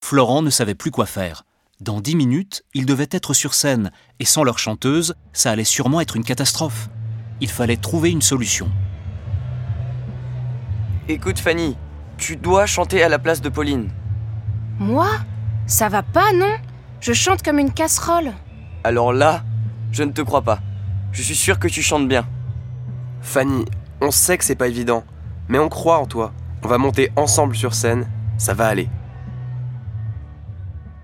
Florent ne savait plus quoi faire. Dans 10 minutes, ils devaient être sur scène, et sans leur chanteuse, ça allait sûrement être une catastrophe. Il fallait trouver une solution. Écoute Fanny, tu dois chanter à la place de Pauline. Moi ? Ça va pas, non ? Je chante comme une casserole. Alors là, je ne te crois pas. Je suis sûr que tu chantes bien. Fanny, on sait que c'est pas évident, mais on croit en toi. On va monter ensemble sur scène, ça va aller.